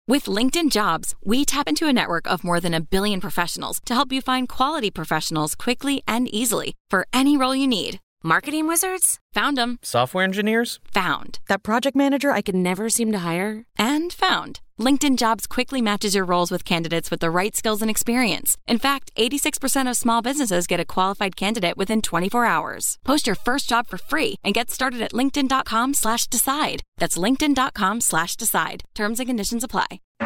With LinkedIn Jobs, we tap into a network of more than 1 billion professionals to help you find quality professionals quickly and easily for any role you need. Marketing wizards? Found them. Software engineers? Found. That project manager I could never seem to hire? And found. LinkedIn Jobs quickly matches your roles with candidates with the right skills and experience. In fact, 86% of small businesses get a qualified candidate within 24 hours. Post your first job for free and get started at linkedin.com/decide. That's linkedin.com/decide. Terms and conditions apply.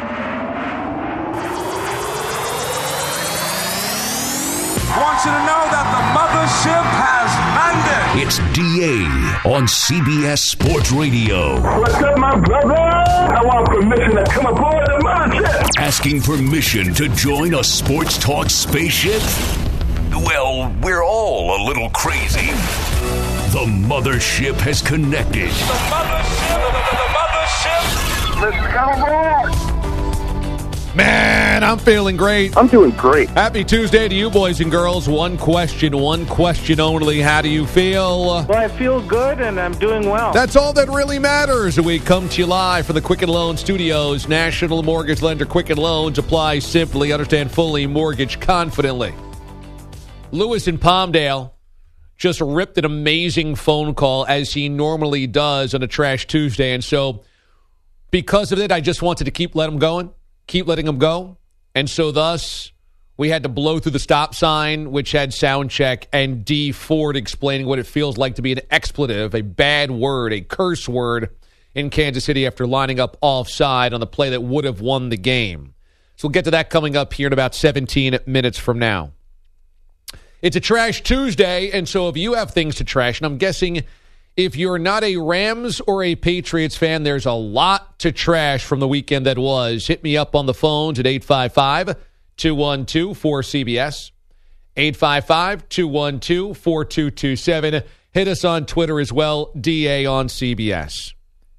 I want you to know that the mothership has landed. It's DA on CBS Sports Radio. What's up, my brother? I want permission to come aboard the mothership. Asking permission to join a sports talk spaceship? Well, we're all a little crazy. The mothership has connected. The mothership. Let's come aboard. Man, I'm feeling great. I'm doing great. Happy Tuesday to you, boys and girls. One question only. How do you feel? Well, I feel good, and I'm doing well. That's all that really matters. We come to you live from the Quicken Loan Studios. National Mortgage Lender Quicken Loans. Apply simply, understand fully, mortgage confidently. Lewis in Palmdale just ripped an amazing phone call, as he normally does on a Trash Tuesday. And so, because of it, I just wanted to keep letting him go. And so thus, we had to blow through the stop sign, which had sound check, and D. Ford explaining what it feels like to be an expletive, a bad word, a curse word in Kansas City after lining up offside on the play that would have won the game. So we'll get to that coming up here in about 17 minutes from now. It's a Trash Tuesday, and so if you have things to trash, and I'm guessing if you're not a Rams or a Patriots fan, there's a lot to trash from the weekend that was. Hit me up on the phones at 855-212-4CBS, 855-212-4227. Hit us on Twitter as well, DA on CBS.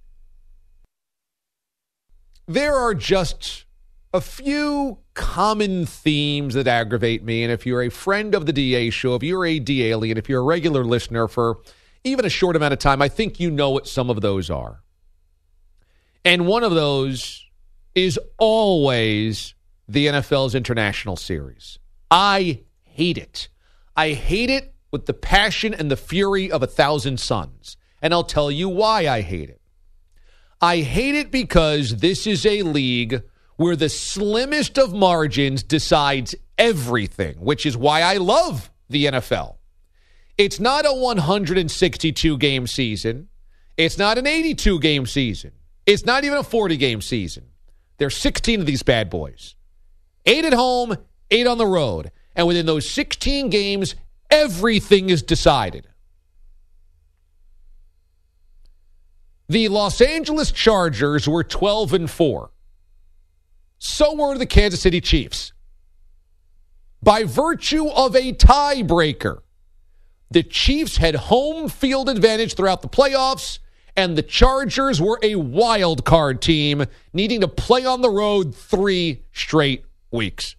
There are just a few common themes that aggravate me, and if you're a friend of the DA show, if you're a DA-alien, if you're a regular listener for even a short amount of time, I think you know what some of those are. And one of those is always the NFL's International Series. I hate it. I hate it with the passion and the fury of 1,000 suns. And I'll tell you why I hate it. I hate it because this is a league where the slimmest of margins decides everything, which is why I love the NFL. It's not a 162-game season. It's not an 82-game season. It's not even a 40-game season. There's 16 of these bad boys. 8 at home, 8 on the road. And within those 16 games, everything is decided. The Los Angeles Chargers were 12-4. So were the Kansas City Chiefs. By virtue of a tiebreaker, the Chiefs had home field advantage throughout the playoffs, and the Chargers were a wild card team needing to play on the road 3 straight weeks.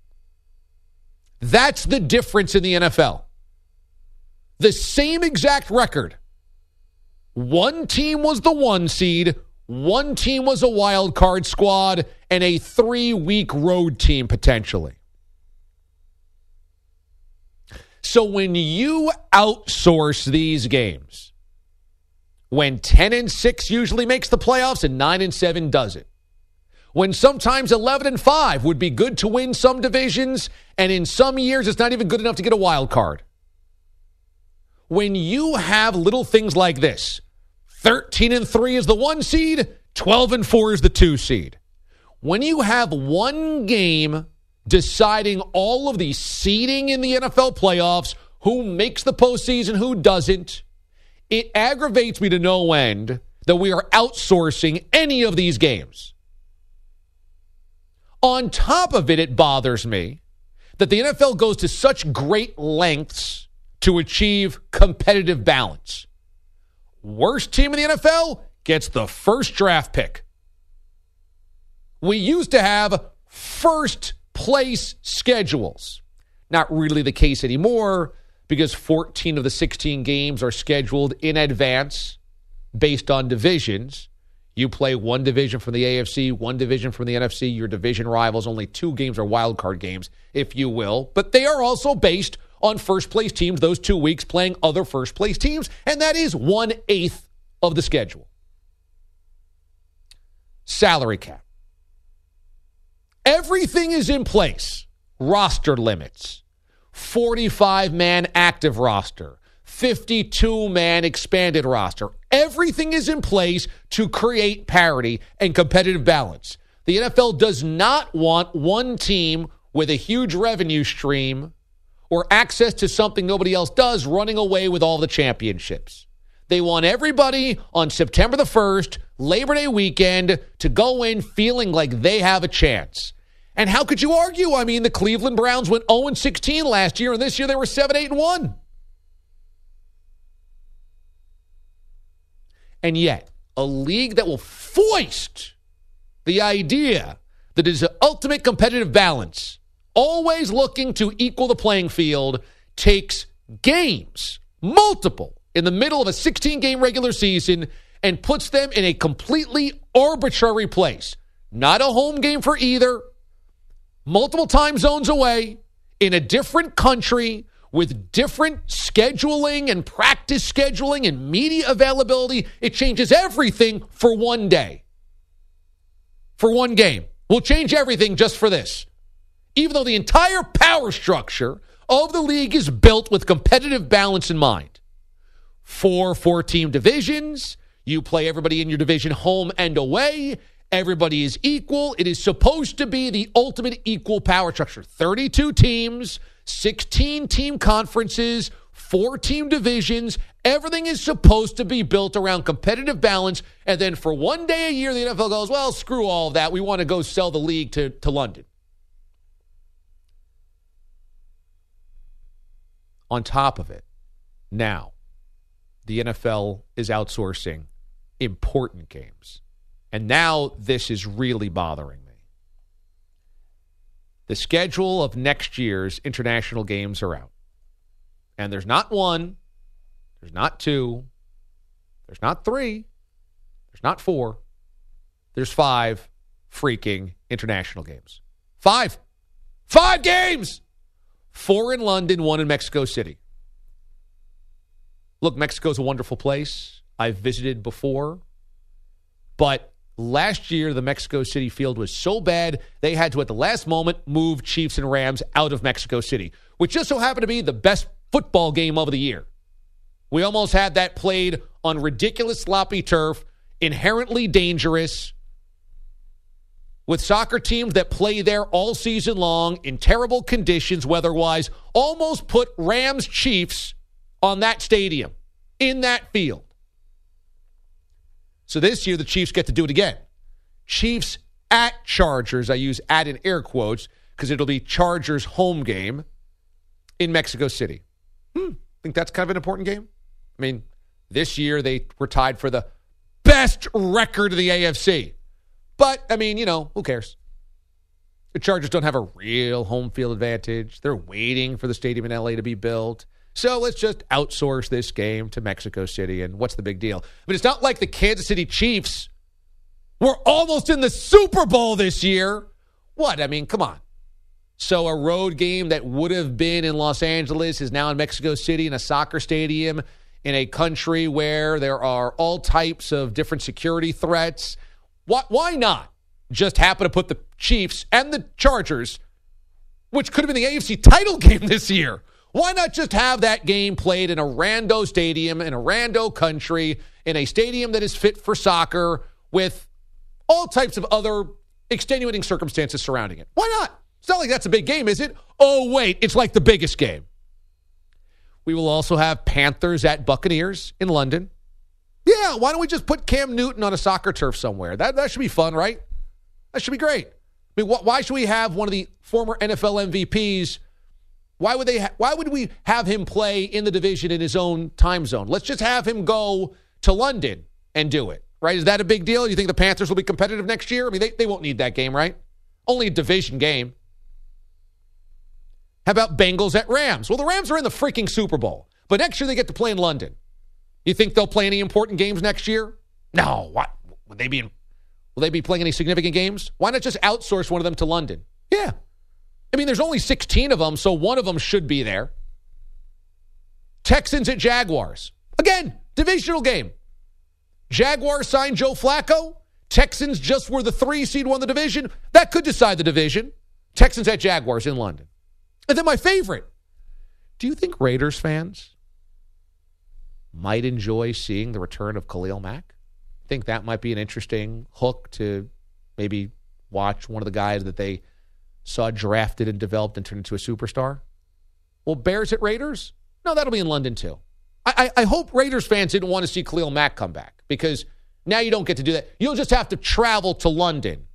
That's the difference in the NFL. The same exact record. One team was the 1 seed, one team was a wild card squad, and a 3-week road team potentially. So when you outsource these games, when 10-6 usually makes the playoffs and 9-7 doesn't, when sometimes 11-5 would be good to win some divisions, and in some years it's not even good enough to get a wild card. When you have little things like this, 13-3 is the 1 seed, 12-4 is the 2 seed. When you have one game deciding all of the seeding in the NFL playoffs, who makes the postseason, who doesn't, it aggravates me to no end that we are outsourcing any of these games. On top of it, it bothers me that the NFL goes to such great lengths to achieve competitive balance. Worst team in the NFL gets the first draft pick. We used to have first place schedules. Not really the case anymore because 14 of the 16 games are scheduled in advance based on divisions. You play one division from the AFC, one division from the NFC, your division rivals. Only 2 games are wild card games, if you will. But they are also based on first-place teams those 2 weeks playing other first-place teams, and that is 1/8 of the schedule. Salary cap. Everything is in place. Roster limits. 45-man active roster. 52-man expanded roster. Everything is in place to create parity and competitive balance. The NFL does not want one team with a huge revenue stream or access to something nobody else does running away with all the championships. They want everybody on September the 1st, Labor Day weekend, to go in feeling like they have a chance. And how could you argue? I mean, the Cleveland Browns went 0-16 last year, and this year they were 7-8-1. And yet, a league that will foist the idea that it is an ultimate competitive balance, always looking to equal the playing field, takes games, multiple, in the middle of a 16-game regular season and puts them in a completely arbitrary place. Not a home game for either. Multiple time zones away, in a different country, with different scheduling and practice scheduling and media availability. It changes everything for one day. For one game. We'll change everything just for this. Even though the entire power structure of the league is built with competitive balance in mind. 4 4-team divisions. You play everybody in your division home and away. Everybody is equal. It is supposed to be the ultimate equal power structure. 32 teams, 16-team conferences, 4-team divisions. Everything is supposed to be built around competitive balance. And then for one day a year, the NFL goes, well, screw all of that. We want to go sell the league to London. On top of it, now, the NFL is outsourcing important games. And now this is really bothering me. The schedule of next year's international games are out. And there's not 1, there's not 2, there's not 3, there's not 4, there's 5 freaking international games. 5! 5 games! 4 in London, 1 in Mexico City. Look, Mexico's a wonderful place. I've visited before. But last year, the Mexico City field was so bad, they had to, at the last moment, move Chiefs and Rams out of Mexico City, which just so happened to be the best football game of the year. We almost had that played on ridiculous sloppy turf, inherently dangerous, with soccer teams that play there all season long in terrible conditions weather-wise, almost put Rams-Chiefs on that stadium, in that field. So this year, the Chiefs get to do it again. Chiefs at Chargers. I use "at" in air quotes because it'll be Chargers' home game in Mexico City. Think that's kind of an important game? I mean, this year they were tied for the best record of the AFC. But, I mean, who cares? The Chargers don't have a real home field advantage. They're waiting for the stadium in LA to be built. So let's just outsource this game to Mexico City, and what's the big deal? I mean, it's not like the Kansas City Chiefs were almost in the Super Bowl this year. What? I mean, come on. So a road game that would have been in Los Angeles is now in Mexico City in a soccer stadium in a country where there are all types of different security threats. Why not just happen to put the Chiefs and the Chargers, which could have been the AFC title game this year, why not just have that game played in a rando stadium, in a rando country, in a stadium that is fit for soccer with all types of other extenuating circumstances surrounding it? Why not? It's not like that's a big game, is it? Oh, wait, it's like the biggest game. We will also have Panthers at Buccaneers in London. Yeah, why don't we just put Cam Newton on a soccer turf somewhere? That should be fun, right? That should be great. I mean, why should we have one of the former NFL MVPs? Why would we have him play in the division in his own time zone? Let's just have him go to London and do it, right? Is that a big deal? You think the Panthers will be competitive next year? I mean, they won't need that game, right? Only a division game. How about Bengals at Rams? Well, the Rams are in the freaking Super Bowl, but next year they get to play in London. You think they'll play any important games next year? No. What? Will they be playing any significant games? Why not just outsource one of them to London? Yeah. I mean, there's only 16 of them, so one of them should be there. Texans at Jaguars. Again, divisional game. Jaguars signed Joe Flacco. Texans just were the 3 seed, won the division. That could decide the division. Texans at Jaguars in London. And then my favorite. Do you think Raiders fans might enjoy seeing the return of Khalil Mack? Think that might be an interesting hook to maybe watch one of the guys that they saw drafted and developed and turned into a superstar? Well, Bears at Raiders? No, that'll be in London too. I hope Raiders fans didn't want to see Khalil Mack come back, because now you don't get to do that. You'll just have to travel to London,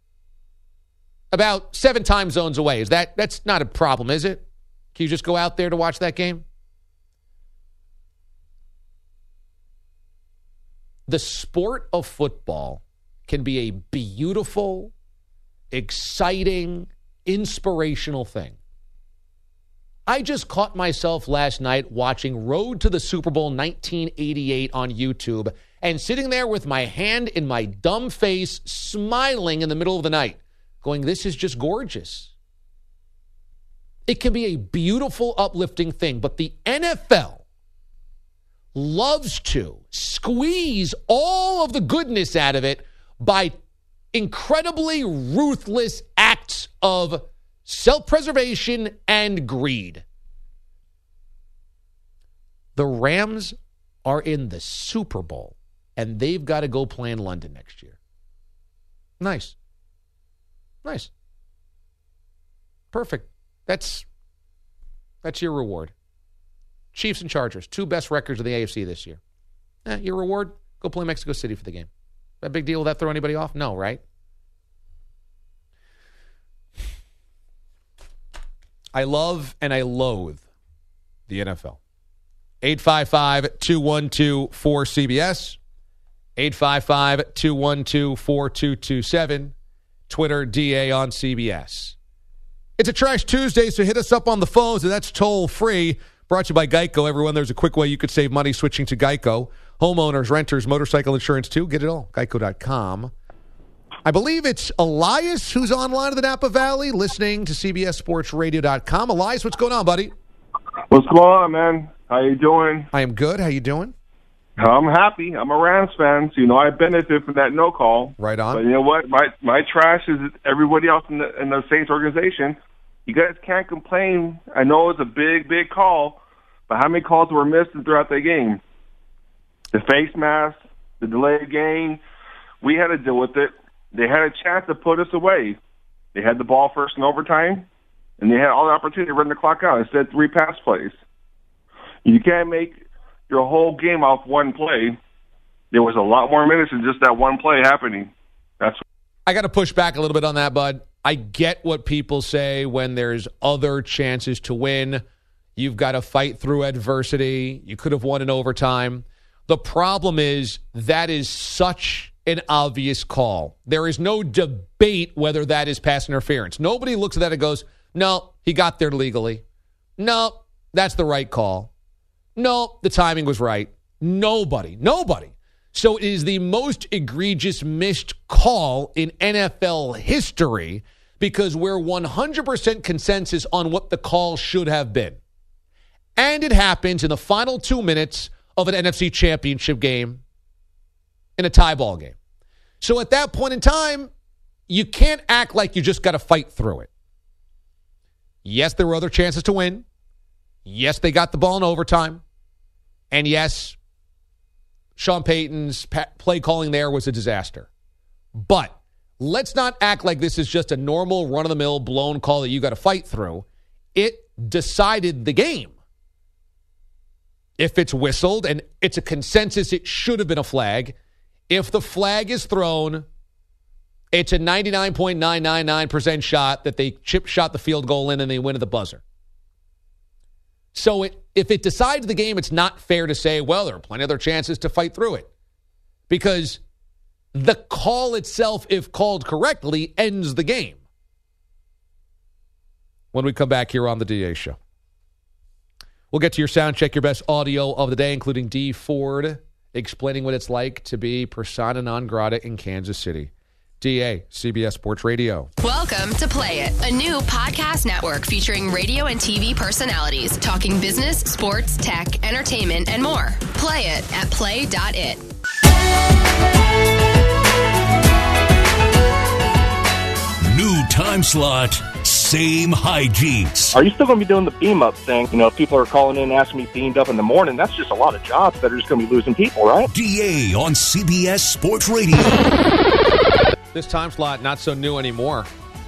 about 7 time zones away. That's not a problem, is it? Can you just go out there to watch that game? The sport of football can be a beautiful, exciting, inspirational thing. I just caught myself last night watching Road to the Super Bowl 1988 on YouTube and sitting there with my hand in my dumb face, smiling in the middle of the night, going, this is just gorgeous. It can be a beautiful, uplifting thing, but the NFL loves to squeeze all of the goodness out of it by incredibly ruthless acts of self-preservation and greed. The Rams are in the Super Bowl, and they've got to go play in London next year. Nice. Perfect. That's your reward. Chiefs and Chargers, 2 best records of the AFC this year. Your reward, go play Mexico City for the game. That big deal? Will that throw anybody off? No, right? I love and I loathe the NFL. 855-212-4CBS. 855-212-4227. Twitter, DA on CBS. It's a Trash Tuesday, so hit us up on the phones, and that's toll-free. Brought to you by Geico. Everyone, there's a quick way you could save money switching to Geico. Homeowners, renters, motorcycle insurance too. Get it all. Geico.com. I believe it's Elias who's online in the Napa Valley listening to CBSSportsRadio.com. Elias, what's going on, buddy? What's going on, man? How you doing? I am good. How you doing? I'm happy. I'm a Rams fan, so I benefit from that no call. Right on. But you know what? My trash is everybody else in the Saints organization. You guys can't complain. I know it's a big, big call, but how many calls were missed throughout the game? The face mask, the delayed game, we had to deal with it. They had a chance to put us away. They had the ball first in overtime, and they had all the opportunity to run the clock out. Instead, 3 pass plays. You can't make your whole game off one play. There was a lot more minutes than just that one play happening. I got to push back a little bit on that, bud. I get what people say when there's other chances to win. You've got to fight through adversity. You could have won in overtime. The problem is that is such an obvious call. There is no debate whether that is pass interference. Nobody looks at that and goes, no, he got there legally. No, that's the right call. No, the timing was right. Nobody. So it is the most egregious missed call in NFL history because we're 100% consensus on what the call should have been. And it happens in the final 2 minutes of an NFC championship game in a tie ball game. So at that point in time, you can't act like you just got to fight through it. Yes, there were other chances to win. Yes, they got the ball in overtime. And yes, Sean Payton's play calling there was a disaster. But let's not act like this is just a normal run-of-the-mill blown call that you got to fight through. It decided the game. If it's whistled and it's a consensus, it should have been a flag. If the flag is thrown, it's a 99.999% shot that they shot the field goal in and they win at the buzzer. So if it decides the game, it's not fair to say, well, there are plenty of other chances to fight through it. Because the call itself, if called correctly, ends the game. When we come back here on the DA Show. We'll get to your sound check, your best audio of the day, including D. Ford explaining what it's like to be persona non grata in Kansas City. DA, CBS Sports Radio. Welcome to Play It, a new podcast network featuring radio and TV personalities talking business, sports, tech, entertainment, and more. Play it at play.it. New time slot, same hijinks. Are you still going to be doing the beam up thing? You know, if people are calling in and asking me beamed up in the morning, that's just a lot of jobs that are just going to be losing people, right? DA on CBS Sports Radio. This time slot, not so new anymore.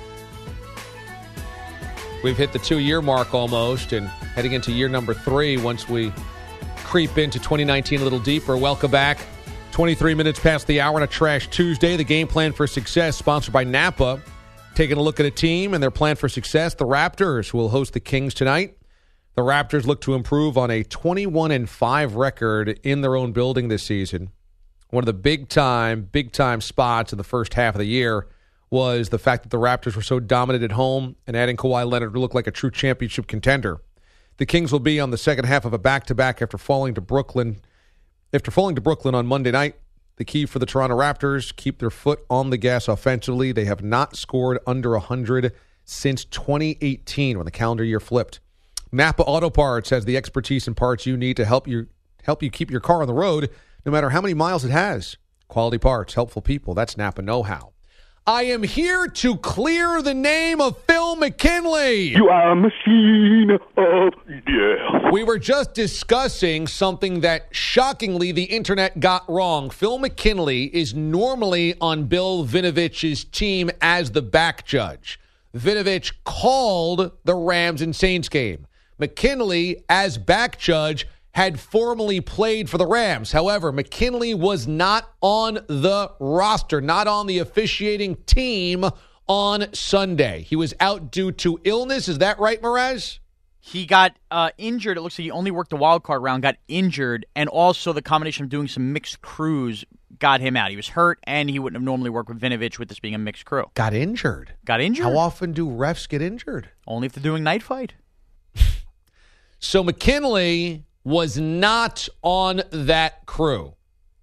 We've hit the 2-year mark almost and heading into year number 3 once we creep into 2019 a little deeper. Welcome back. 23 minutes past the hour on a Trash Tuesday. The Game Plan for Success, sponsored by Napa. Taking a look at a team and their plan for success. The Raptors will host the Kings tonight. The Raptors look to improve on a 21-5 record in their own building this season. One of the big time spots in the first half of the year was the fact that the Raptors were so dominant at home and adding Kawhi Leonard to look like a true championship contender. The Kings will be on the second half of a back-to-back after falling to Brooklyn on Monday night. The key for the Toronto Raptors, keep their foot on the gas offensively. They have not scored under 100 since 2018 when the calendar year flipped. Napa Auto Parts has the expertise and parts you need to help you keep your car on the road no matter how many miles it has. Quality parts, helpful people. That's Napa know-how. I am here to clear the name of Phil McKinley. You are a machine of death. We were just discussing something that, shockingly, the internet got wrong. Phil McKinley is normally on Bill Vinovich's team as the back judge. Vinovich called the Rams and Saints game. McKinley, as back judge, had formerly played for the Rams. However, McKinley was not on the roster, not on the officiating team on Sunday. He was out due to illness. Is that right, Merez? He got injured. It looks like he only worked the wild card round, got injured, and also the combination of doing some mixed crews got him out. He was hurt, and he wouldn't have normally worked with Vinovich with this being a mixed crew. Got injured? How often do refs get injured? Only if they're doing night fight. So McKinley was not on that crew.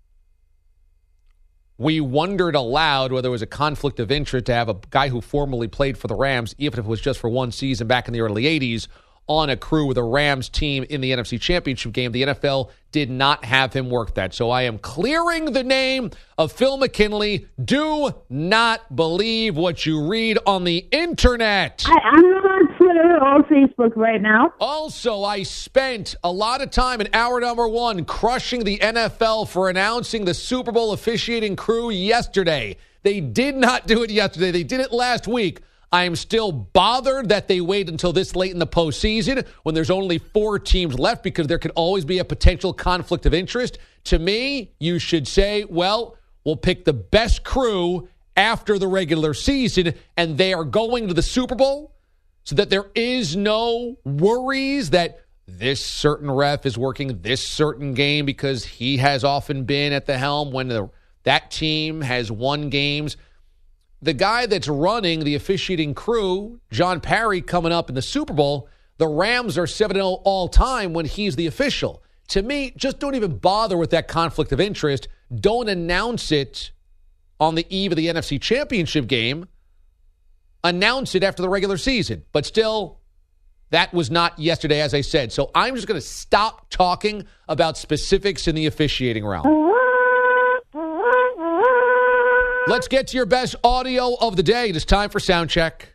We wondered aloud whether it was a conflict of interest to have a guy who formerly played for the Rams, even if it was just for one season back in the early 80s, on a crew with a Rams team in the NFC Championship game. The NFL did not have him work that. So I am clearing the name of Phil McKinley. Do not believe what you read on the internet. I'm on Twitter or Facebook right now. Also, I spent a lot of time in hour number 1 crushing the NFL for announcing the Super Bowl officiating crew yesterday. They did not do it yesterday. They did it last week. I am still bothered that they wait until this late in the postseason when there's only 4 teams left because there could always be a potential conflict of interest. To me, you should say, well, we'll pick the best crew after the regular season, and they are going to the Super Bowl so that there is no worries that this certain ref is working this certain game because he has often been at the helm when that team has won games. The guy that's running the officiating crew, John Parry, coming up in the Super Bowl, the Rams are 7-0 all time when he's the official. To me, just don't even bother with that conflict of interest. Don't announce it on the eve of the NFC Championship game. Announce it after the regular season. But still, that was not yesterday, as I said. So I'm just going to stop talking about specifics in the officiating realm. Let's get to your best audio of the day. It is time for Sound Check.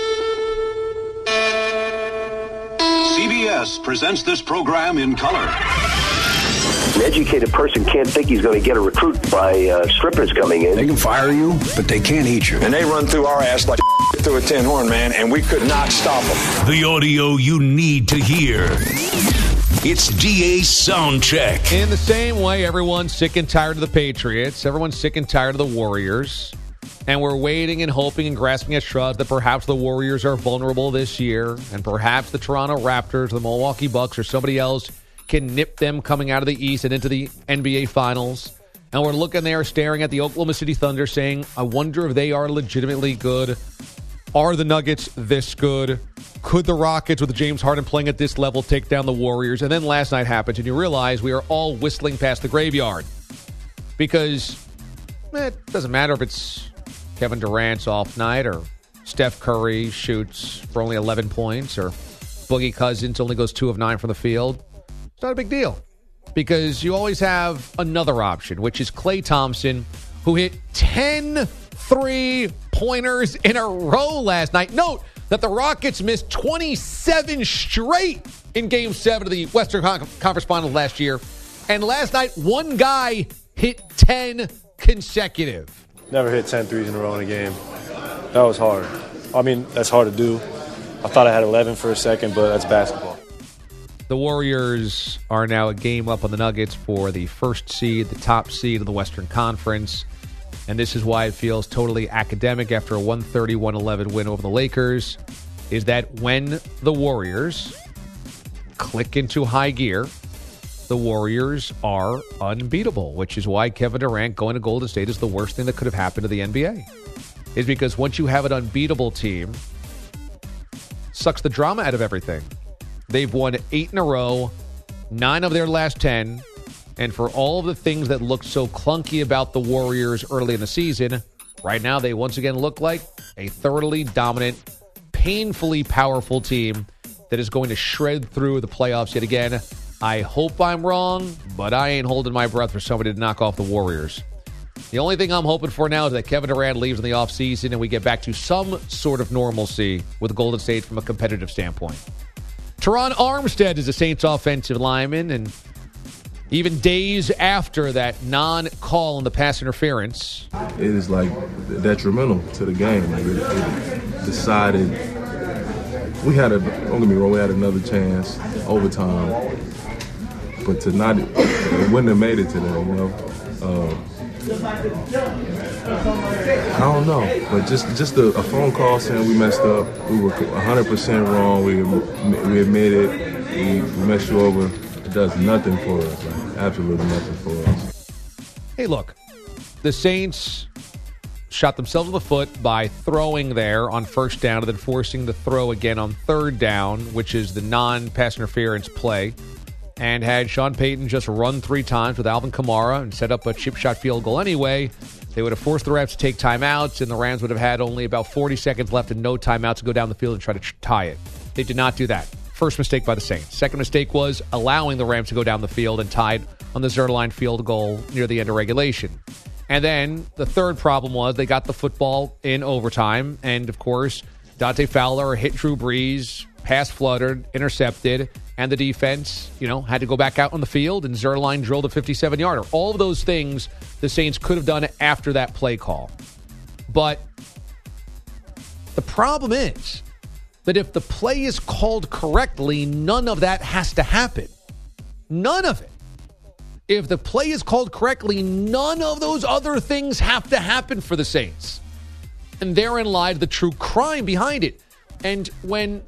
CBS presents this program in color. An educated person can't think he's going to get a recruit by strippers coming in. They can fire you, but they can't eat you. And they run through our ass like through a tin horn, man, and we could not stop them. The audio you need to hear. It's DA's Sound Check. In the same way, everyone's sick and tired of the Patriots. Everyone's sick and tired of the Warriors. And we're waiting and hoping and grasping at straws that perhaps the Warriors are vulnerable this year. And perhaps the Toronto Raptors, the Milwaukee Bucks, or somebody else can nip them coming out of the East and into the NBA Finals. And we're looking there, staring at the Oklahoma City Thunder, saying, I wonder if they are legitimately good. Are the Nuggets this good? Could the Rockets, with James Harden playing at this level, take down the Warriors? And then last night happens, and you realize we are all whistling past the graveyard. because it doesn't matter if it's Kevin Durant's off night or Steph Curry shoots for only 11 points or Boogie Cousins only goes 2 of 9 from the field. It's not a big deal because you always have another option, which is Klay Thompson, who hit 10 3-pointers in a row last night. Note that the Rockets missed 27 straight in Game 7 of the Western Conference Finals last year. And last night, one guy hit 10 consecutive. Never hit 10 threes in a row in a game. That was hard. I mean, that's hard to do. I thought I had 11 for a second, but that's basketball. The Warriors are now a game up on the Nuggets for the first seed, the top seed of the Western Conference. And this is why it feels totally academic after a 130-111 win over the Lakers, is that when the Warriors click into high gear, the Warriors are unbeatable, which is why Kevin Durant going to Golden State is the worst thing that could have happened to the NBA. Is because once you have an unbeatable team, sucks the drama out of everything. They've won 8 in a row, 9 of their last 10, and for all of the things that looked so clunky about the Warriors early in the season, right now they once again look like a thoroughly dominant, painfully powerful team that is going to shred through the playoffs yet again. I hope I'm wrong, but I ain't holding my breath for somebody to knock off the Warriors. The only thing I'm hoping for now is that Kevin Durant leaves in the offseason and we get back to some sort of normalcy with Golden State from a competitive standpoint. Teron Armstead is the Saints offensive lineman, and even days after that non-call on the pass interference, it is like detrimental to the game. Like it decided don't get me wrong, we had another chance, overtime, but it wouldn't have made it to that, you know. I don't know, but just a phone call saying we messed up. We were 100% wrong. We admit it. We messed you over. It does nothing for us. Like, absolutely nothing for us. Hey, look, the Saints shot themselves in the foot by throwing there on first down and then forcing the throw again on third down, which is the non-pass interference play. And had Sean Payton just run 3 times with Alvin Kamara and set up a chip shot field goal anyway, they would have forced the refs to take timeouts, and the Rams would have had only about 40 seconds left and no timeouts to go down the field and try to tie it. They did not do that. First mistake by the Saints. Second mistake was allowing the Rams to go down the field and tied on the Zerline field goal near the end of regulation. And then the third problem was they got the football in overtime, and of course, Dante Fowler hit Drew Brees, pass fluttered, intercepted, and the defense, had to go back out on the field, and Zerline drilled a 57-yarder. All of those things the Saints could have done after that play call. But the problem is that if the play is called correctly, none of that has to happen. None of it. If the play is called correctly, none of those other things have to happen for the Saints. And therein lies the true crime behind it. And when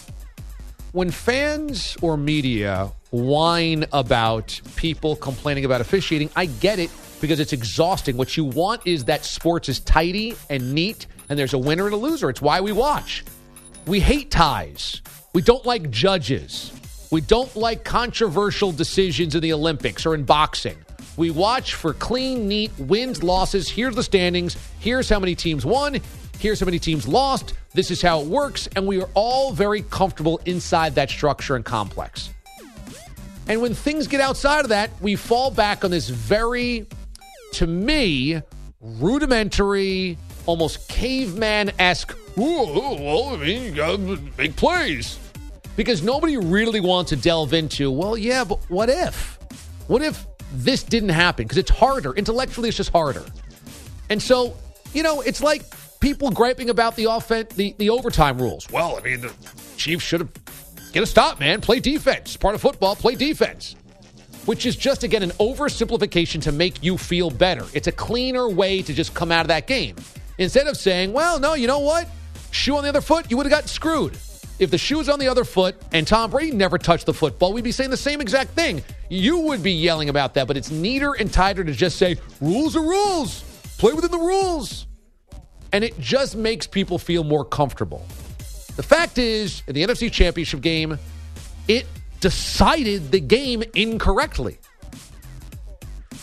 fans or media whine about people complaining about officiating, I get it because it's exhausting. What you want is that sports is tidy and neat and there's a winner and a loser. It's why we watch. We hate ties. We don't like judges. We don't like controversial decisions in the Olympics or in boxing. We watch for clean, neat wins, losses. Here's the standings. Here's how many teams won. Here's how many teams lost. This is how it works. And we are all very comfortable inside that structure and complex. And when things get outside of that, we fall back on this very, to me, rudimentary, almost caveman-esque, well, I mean, you got to make plays. Because nobody really wants to delve into, well, yeah, but what if? What if this didn't happen? Because it's harder. Intellectually, it's just harder. And so, it's like people griping about the overtime rules. Well, I mean, the Chiefs should have get a stop, man. Play defense. Part of football, play defense. Which is just, again, an oversimplification to make you feel better. It's a cleaner way to just come out of that game. Instead of saying, well, no, you know what? Shoe on the other foot, you would have gotten screwed. If the shoe was on the other foot and Tom Brady never touched the football, we'd be saying the same exact thing. You would be yelling about that, but it's neater and tighter to just say, rules are rules. Play within the rules. And it just makes people feel more comfortable. The fact is, in the NFC Championship game, it decided the game incorrectly.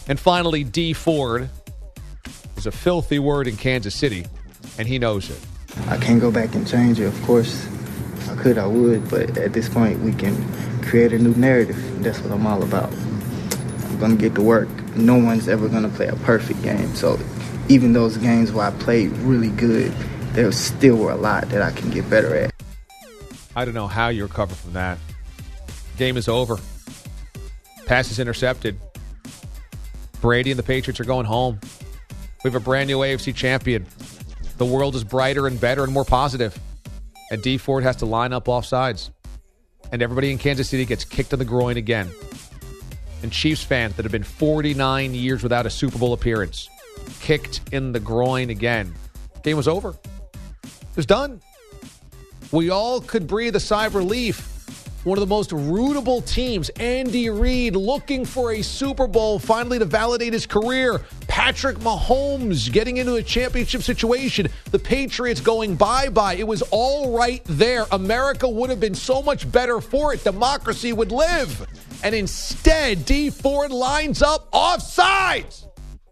And finally, D. Ford is a filthy word in Kansas City, and he knows it. I can't go back and change it, of course. If I could, I would, but at this point, we can create a new narrative. That's what I'm all about. I'm going to get to work. No one's ever going to play a perfect game, so even those games where I played really good, there still were a lot that I can get better at. I don't know how you recover from that. Game is over. Pass is intercepted. Brady and the Patriots are going home. We have a brand new AFC champion. The world is brighter and better and more positive. And D. Ford has to line up off sides. And everybody in Kansas City gets kicked in the groin again. And Chiefs fans that have been 49 years without a Super Bowl appearance, kicked in the groin again. Game was over. It was done. We all could breathe a sigh of relief. One of the most rootable teams, Andy Reid, looking for a Super Bowl finally to validate his career. Patrick Mahomes getting into a championship situation. The Patriots going bye-bye. It was all right there. America would have been so much better for it. Democracy would live. And instead, D. Ford lines up offsides.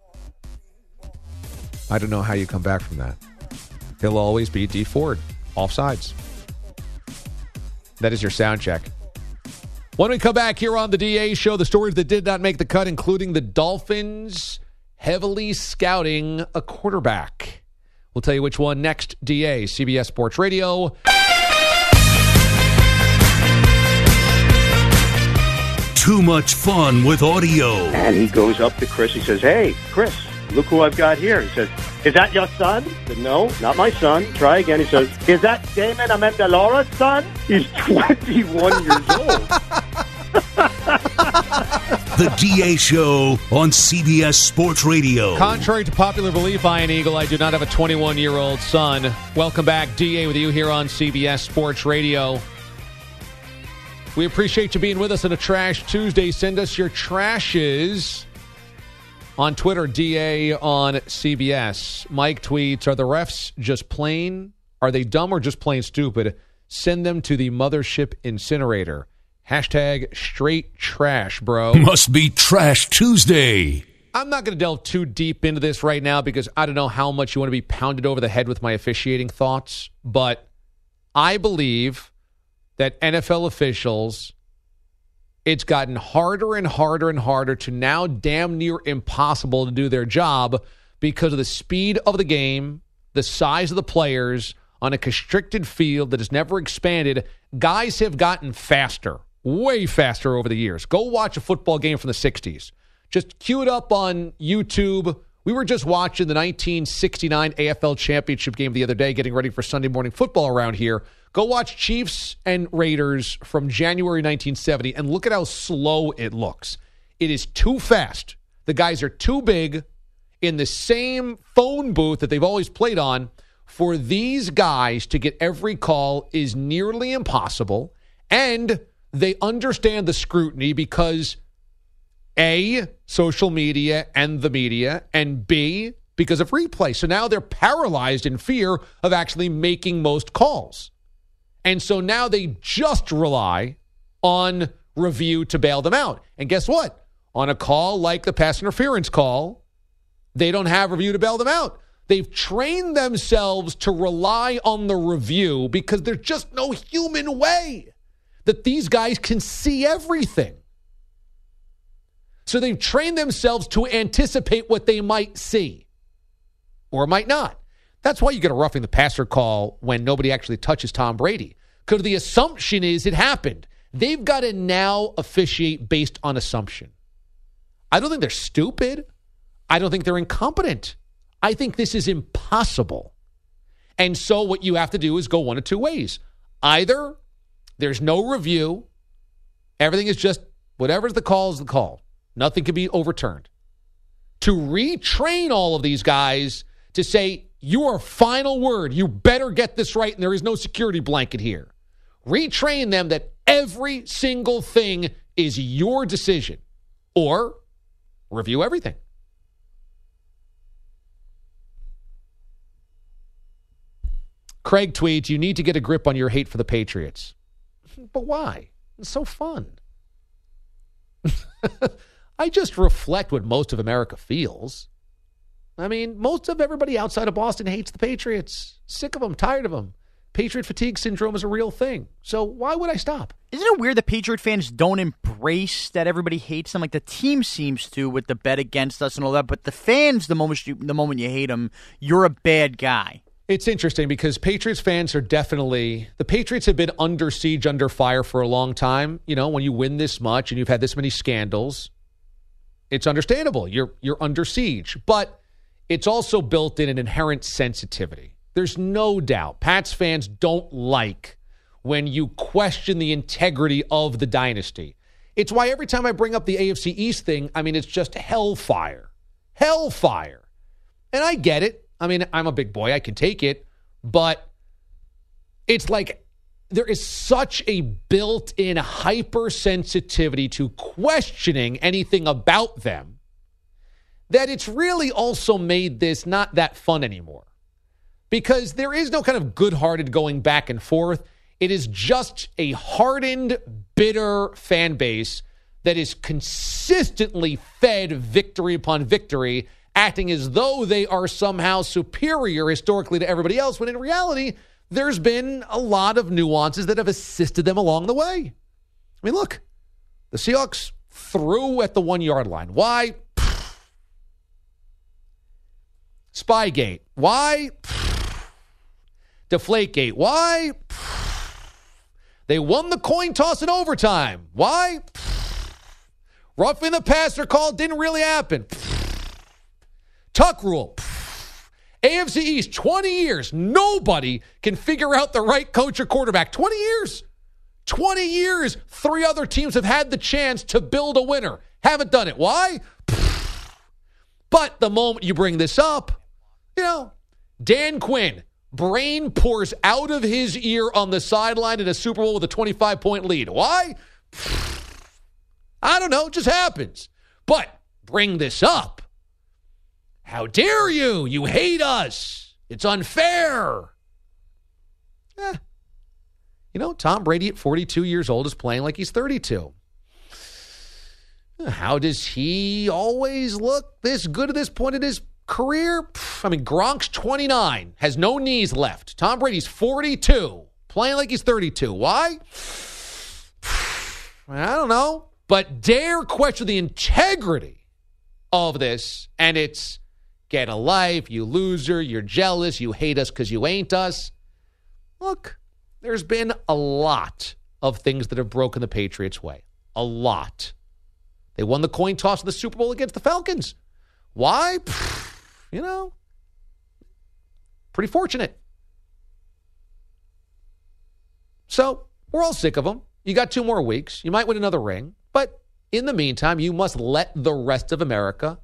I don't know how you come back from that. He'll always be D. Ford. Offsides. That is your sound check. When we come back here on the DA Show, the stories that did not make the cut, including the Dolphins heavily scouting a quarterback. We'll tell you which one next. DA, CBS Sports Radio. Too much fun with audio. And he goes up to Chris. He says, "Hey, Chris, look who I've got here." He says, "Is that your son?" I said, "No, not my son." Try again. He says, "Is that Damon Amendola's son?" He's 21 years old. The DA Show on CBS Sports Radio. Contrary to popular belief, Ian Eagle, I do not have a 21-year-old son. Welcome back, DA, with you here on CBS Sports Radio. We appreciate you being with us on a Trash Tuesday. Send us your trashes on Twitter, DA on CBS. Mike tweets, are the refs just plain? Are they dumb or just plain stupid? Send them to the Mothership Incinerator. Hashtag straight trash, bro. Must be Trash Tuesday. I'm not going to delve too deep into this right now because I don't know how much you want to be pounded over the head with my officiating thoughts, but I believe that NFL officials, it's gotten harder and harder and harder to now damn near impossible to do their job because of the speed of the game, the size of the players on a constricted field that has never expanded. Guys have gotten faster, way faster over the years. Go watch a football game from the 60s. Just cue it up on YouTube. We were just watching the 1969 AFL Championship game the other day, getting ready for Sunday morning football around here. Go watch Chiefs and Raiders from January 1970 and look at how slow it looks. It is too fast. The guys are too big in the same phone booth that they've always played on. For these guys to get every call is nearly impossible. And they understand the scrutiny because A, social media and the media, and B, because of replay. So now they're paralyzed in fear of actually making most calls. And so now they just rely on review to bail them out. And guess what? On a call like the pass interference call, they don't have review to bail them out. They've trained themselves to rely on the review because there's just no human way that these guys can see everything. So they've trained themselves to anticipate what they might see or might not. That's why you get a roughing the passer call when nobody actually touches Tom Brady, because the assumption is it happened. They've got to now officiate based on assumption. I don't think they're stupid. I don't think they're incompetent. I think this is impossible. And so what you have to do is go one of two ways. Either there's no review, everything is just whatever's the call is the call. Nothing can be overturned. To retrain all of these guys to say, your final word, you better get this right, and there is no security blanket here. Retrain them that every single thing is your decision. Or review everything. Craig tweets, you need to get a grip on your hate for the Patriots. But why? It's so fun. I just reflect what most of America feels. I mean, most of everybody outside of Boston hates the Patriots. Sick of them, tired of them. Patriot fatigue syndrome is a real thing. So why would I stop? Isn't it weird that Patriot fans don't embrace that everybody hates them? Like the team seems to with the bet against us and all that, but the fans, the moment you hate them, you're a bad guy. It's interesting because Patriots fans are definitely – the Patriots have been under siege, under fire for a long time. You know, when you win this much and you've had this many scandals, it's understandable. You're under siege. But it's also built in an inherent sensitivity. There's no doubt Pats fans don't like when you question the integrity of the dynasty. It's why every time I bring up the AFC East thing, I mean, it's just hellfire. Hellfire. And I get it. I mean, I'm a big boy. I can take it. But it's like there is such a built-in hypersensitivity to questioning anything about them that it's really also made this not that fun anymore. Because there is no kind of good-hearted going back and forth. It is just a hardened, bitter fan base that is consistently fed victory upon victory, acting as though they are somehow superior historically to everybody else, when in reality, there's been a lot of nuances that have assisted them along the way. I mean, look, the Seahawks threw at the 1-yard line. Why? Spygate. Why? Deflategate. Why? They won the coin toss in overtime. Why? Roughing the passer call didn't really happen. Tuck rule. AFC East, 20 years. Nobody can figure out the right coach or quarterback. 20 years. 20 years. 3 other teams have had the chance to build a winner. Haven't done it. Why? But the moment you bring this up, you know, Dan Quinn, brain pours out of his ear on the sideline in a Super Bowl with a 25-point lead. Why? I don't know. It just happens. But bring this up. How dare you? You hate us. It's unfair. You know, Tom Brady at 42 years old is playing like he's 32. How does he always look this good at this point in his career? I mean, Gronk's 29, has no knees left. Tom Brady's 42, playing like he's 32. Why? I don't know. But dare question the integrity of this, and it's get a life, you loser, you're jealous, you hate us because you ain't us. Look, there's been a lot of things that have broken the Patriots' way. A lot. They won the coin toss in the Super Bowl against the Falcons. Why? You know, pretty fortunate. So, we're all sick of them. You got 2 more weeks. You might win another ring. But in the meantime, you must let the rest of America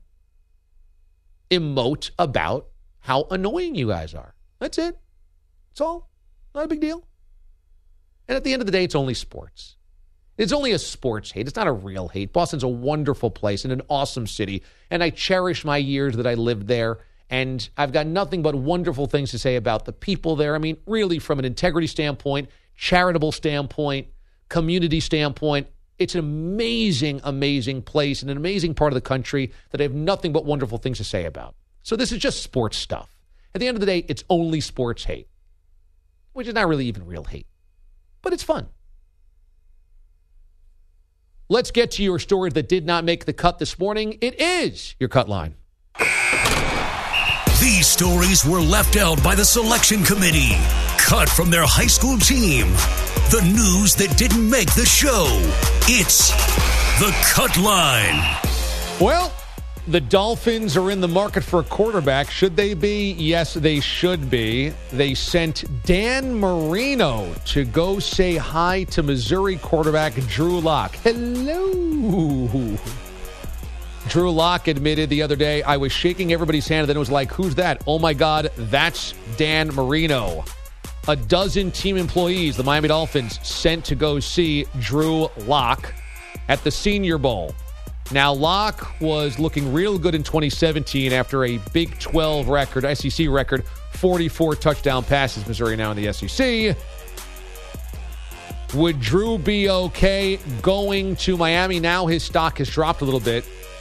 emote about how annoying you guys are. That's it. That's all. Not a big deal. And at the end of the day, it's only sports. It's only a sports hate. It's not a real hate. Boston's a wonderful place and an awesome city. And I cherish my years that I lived there. And I've got nothing but wonderful things to say about the people there. I mean, really, from an integrity standpoint, charitable standpoint, community standpoint, it's an amazing, amazing place and an amazing part of the country that I have nothing but wonderful things to say about. So this is just sports stuff. At the end of the day, it's only sports hate, which is not really even real hate. But it's fun. Let's get to your story that did not make the cut this morning. It is your cut line. These stories were left out by the selection committee, cut from their high school team. The news that didn't make the show. It's the Cut Line. Well, the Dolphins are in the market for a quarterback. Should they be? Yes, they should be. They sent Dan Marino to go say hi to Missouri quarterback Drew Lock. Hello. Drew Lock admitted the other day, I was shaking everybody's hand, and then it was like, who's that? Oh, my God, that's Dan Marino. A dozen team employees, the Miami Dolphins, sent to go see Drew Lock at the Senior Bowl. Now, Lock was looking real good in 2017 after a Big 12 record, SEC record, 44 touchdown passes. Missouri now in the SEC. Would Drew be okay going to Miami? Now his stock has dropped a little bit.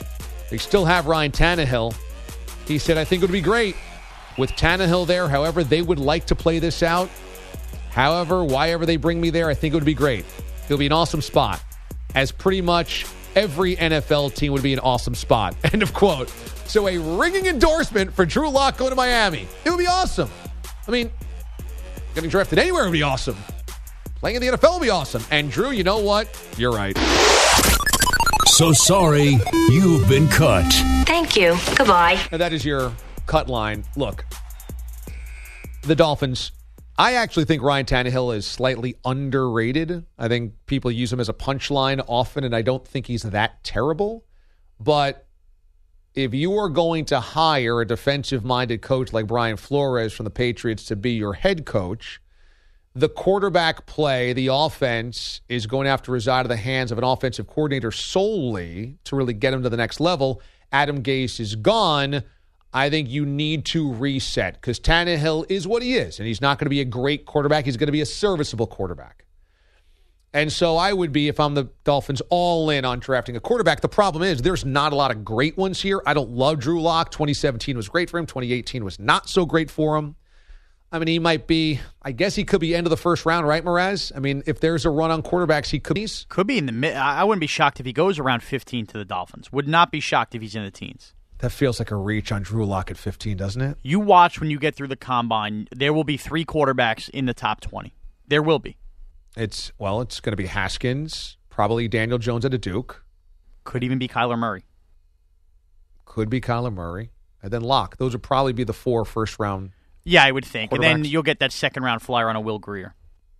They still have Ryan Tannehill. He said, I think it would be great with Tannehill there. However, they would like to play this out. However, why ever they bring me there, I think it would be great. It'll be an awesome spot, as pretty much every NFL team would be an awesome spot. End of quote. So a ringing endorsement for Drew Lock going to Miami. It would be awesome. I mean, getting drafted anywhere would be awesome. Playing in the NFL would be awesome. And Drew, you know what? You're right. So sorry, you've been cut. Thank you. Goodbye. And that is your cut line. Look, the Dolphins, I actually think Ryan Tannehill is slightly underrated. I think people use him as a punchline often, and I don't think he's that terrible. But if you are going to hire a defensive-minded coach like Brian Flores from the Patriots to be your head coach, the quarterback play, the offense, is going to have to reside in the hands of an offensive coordinator solely to really get him to the next level. Adam Gase is gone. I think you need to reset because Tannehill is what he is, and he's not going to be a great quarterback. He's going to be a serviceable quarterback. And so I would be, if I'm the Dolphins, all in on drafting a quarterback. The problem is there's not a lot of great ones here. I don't love Drew Lock. 2017 was great for him. 2018 was not so great for him. I mean, he might be, I guess he could be end of the first round, right, Mraz? I mean, if there's a run on quarterbacks, he could be. Could be in the mid. I wouldn't be shocked if he goes around 15 to the Dolphins. Would not be shocked if he's in the teens. That feels like a reach on Drew Lock at 15, doesn't it? You watch when you get through the combine, there will be 3 quarterbacks in the top 20. There will be. It's going to be Haskins, probably Daniel Jones at a Duke. Could even be Kyler Murray. Could be Kyler Murray. And then Lock. Those would probably be the 4 first-round. Yeah, I would think. And then you'll get that second-round flyer on a Will Grier.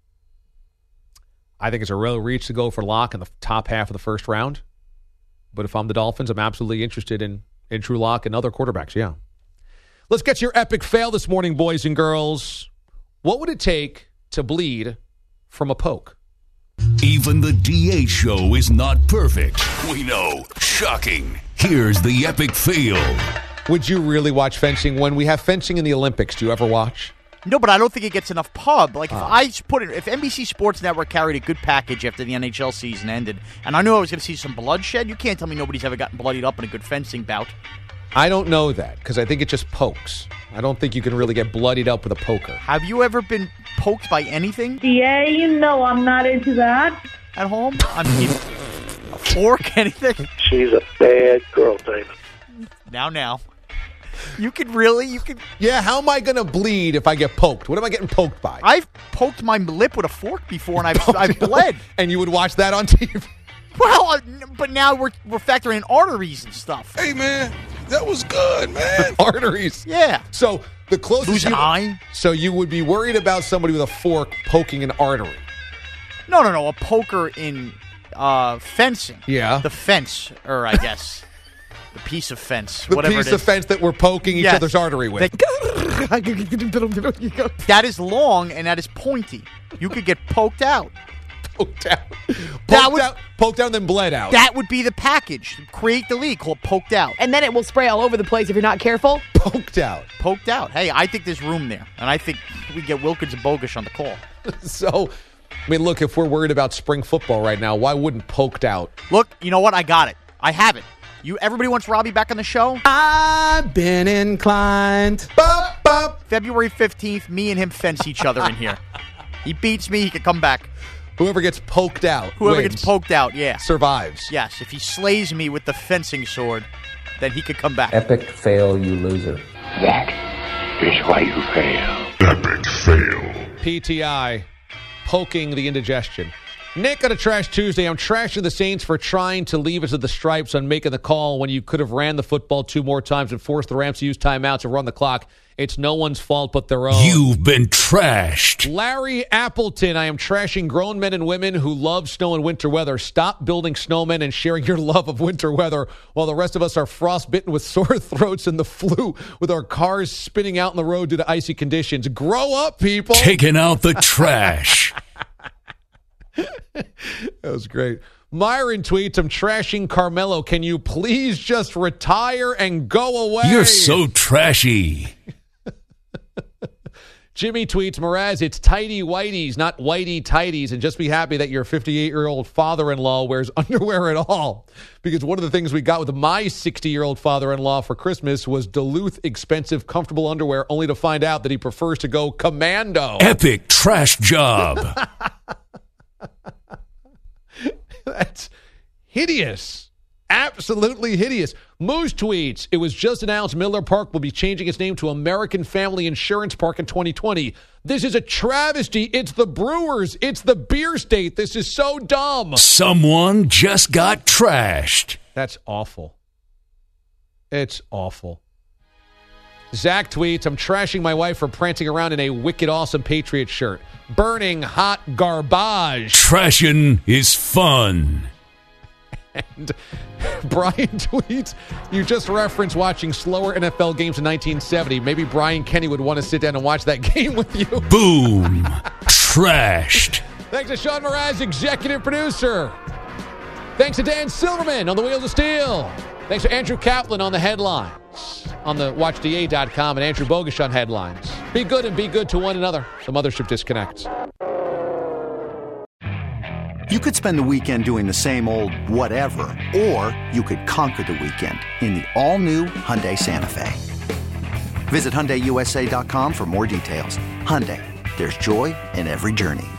I think it's a real reach to go for Lock in the top half of the first round. But if I'm the Dolphins, I'm absolutely interested in Drew Lock and other quarterbacks, yeah. Let's get to your epic fail this morning, boys and girls. What would it take to bleed from a poke? Even the DA show is not perfect. We know. Shocking. Here's the epic fail. Would you really watch fencing when we have fencing in the Olympics? Do you ever watch? No, but I don't think it gets enough pub. Like, if NBC Sports Network carried a good package after the NHL season ended, and I knew I was going to see some bloodshed, you can't tell me nobody's ever gotten bloodied up in a good fencing bout. I don't know that, because I think it just pokes. I don't think you can really get bloodied up with a poker. Have you ever been poked by anything? Yeah, you know I'm not into that. At home? I mean, a fork, anything? She's a bad girl, David. Now. You could. Yeah, how am I going to bleed if I get poked? What am I getting poked by? I've poked my lip with a fork before, and I've bled. And you would watch that on TV? Well, but now we're factoring in arteries and stuff. Hey, man, that was good, man. Arteries? Yeah. So the closest lose an eye? So you would be worried about somebody with a fork poking an artery? No. A poker in fencing. Yeah. The fence, or I guess... The piece of fence. The whatever piece of fence that we're poking each other's artery with. That is long and that is pointy. You could get poked out. Poked out, then bled out. That would be the package. Create the league called Poked Out. And then it will spray all over the place if you're not careful. Poked out. Hey, I think there's room there. And I think we get Wilkins and Bogusch on the call. So, I mean, look, if we're worried about spring football right now, why wouldn't Poked Out? Look, you know what? I got it. I have it. Everybody wants Robbie back on the show? I've been inclined. February 15th, me and him fence each other in here. He beats me, he can come back. Whoever gets poked out gets poked out, yeah. Survives. Yes, if he slays me with the fencing sword, then he could come back. Epic fail, you loser. That is why you fail. Epic fail. PTI, poking the indigestion. Nick on a Trash Tuesday. I'm trashing the Saints for trying to leave us at the stripes on making the call when you could have ran the football 2 more times and forced the Rams to use timeouts and run the clock. It's no one's fault but their own. You've been trashed. Larry Appleton. I am trashing grown men and women who love snow and winter weather. Stop building snowmen and sharing your love of winter weather while the rest of us are frostbitten with sore throats and the flu with our cars spinning out on the road due to icy conditions. Grow up, people. Taking out the trash. That was great. Myron tweets, I'm trashing Carmelo. Can you please just retire and go away? You're so trashy. Jimmy tweets, Mraz, it's tighty whiteys, not whitey tighties, and just be happy that your 58-year-old father-in-law wears underwear at all. Because one of the things we got with my 60-year-old father-in-law for Christmas was Duluth expensive, comfortable underwear, only to find out that he prefers to go commando. Epic trash job. That's hideous. Absolutely hideous. Moose tweets, it was just announced Miller Park will be changing its name to American Family Insurance Park in 2020. This is a travesty. It's the Brewers. It's the beer state. This is so dumb. Someone just got trashed. That's awful. It's awful. Zach tweets, I'm trashing my wife for prancing around in a wicked awesome Patriot shirt. Burning hot garbage. Trashing is fun. And Brian tweets, you just referenced watching slower NFL games in 1970. Maybe Brian Kenny would want to sit down and watch that game with you. Boom. Trashed. Thanks to Sean Mraz, executive producer. Thanks to Dan Silverman on the Wheels of Steel. Thanks to Andrew Kaplan on the headlines on the WatchDA.com and Andrew Bogusch on headlines. Be good and be good to one another. The Mothership disconnects. You could spend the weekend doing the same old whatever, or you could conquer the weekend in the all-new Hyundai Santa Fe. Visit HyundaiUSA.com for more details. Hyundai, there's joy in every journey.